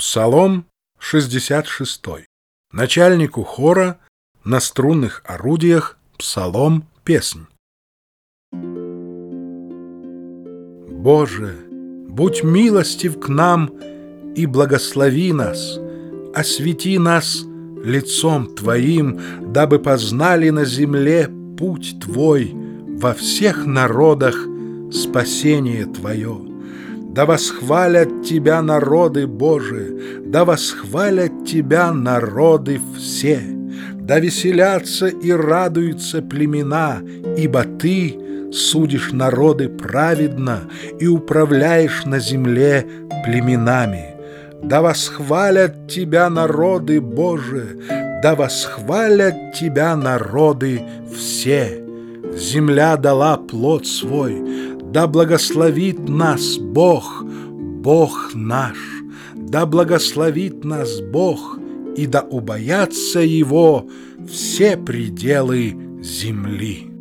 Псалом 66. Начальнику хора на струнных орудиях псалом, песнь. Боже, будь милостив к нам и благослови нас, освети нас лицом Твоим, дабы познали на земле путь Твой, во всех народах спасение Твое. Да восхвалят Тебя народы, Боже, да восхвалят Тебя народы все, да веселятся и радуются племена, ибо Ты судишь народы праведно и управляешь на земле племенами. Да восхвалят Тебя народы, Боже, да восхвалят Тебя народы все. Земля дала плод свой, да благословит нас Бог, Бог наш, да благословит нас Бог, и да убоятся Его все пределы земли.